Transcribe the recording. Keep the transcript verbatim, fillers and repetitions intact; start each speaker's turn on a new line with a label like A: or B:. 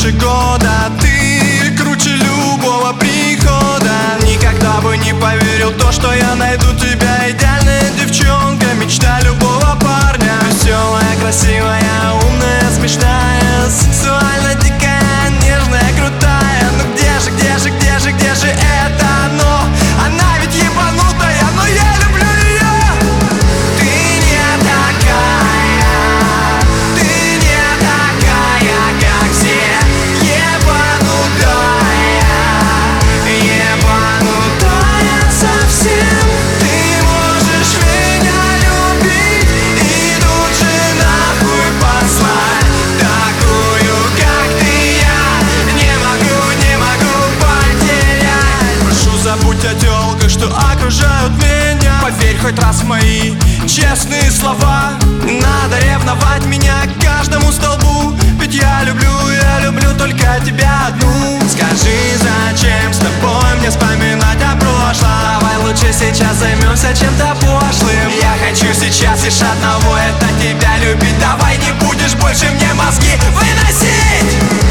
A: больше года. Ты круче любого прихода. Никогда бы не поверил то, что я найду тебя. Идеальная девчонка, мечта любого парня. Веселая, красивая, умная, смешная, сексуально дикая, нежная, крутая. Ну где же, где же, где же, где же это оно? Она ведь ебанутая, но я люблю ее. Ты не такая, ты не такая, как все. Ебанутая, ебанутая совсем. Ты можешь меня любить и тут же нахуй послать. Такую, как ты, я не могу, не могу потерять. Прошу, забудь о тёлках, что окружают меня. Поверь хоть раз в мои честные слова. Не надо ревновать меня к каждому столбу. Ведь я люблю, я люблю только тебя одну. Скажи, зачем с тобой мне вспоминать о прошлом? Давай лучше сейчас займемся чем-то пошлым. Я хочу сейчас лишь одного, это тебя любить. Давай не будешь больше мне мозги выносить.